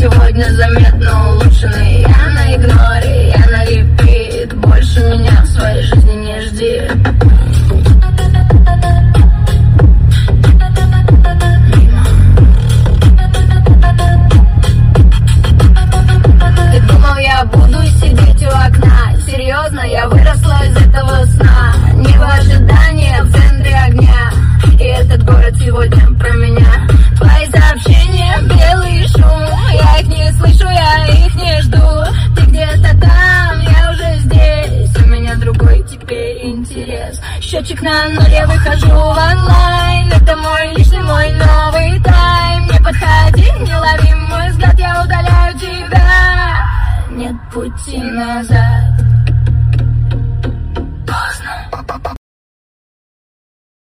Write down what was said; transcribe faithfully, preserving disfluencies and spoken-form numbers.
сегодня заметно улучшенный. Я на игноре, я на репит. Больше меня в своей жизни не жди. Ты думал, я буду сидеть у окна? Серьезно, я выросла из этого сна. Небо ожидания в центре огня, и этот город сегодня про меня. Твои сообщения, белый шум, я их не слышу, я их не жду. Ты где-то там, я уже здесь, у меня другой теперь интерес. Счетчик на ноль, я выхожу в онлайн. Это мой личный, мой новый тайм. Не подходи, не лови мой взгляд, я удаляю тебя. Нет пути назад.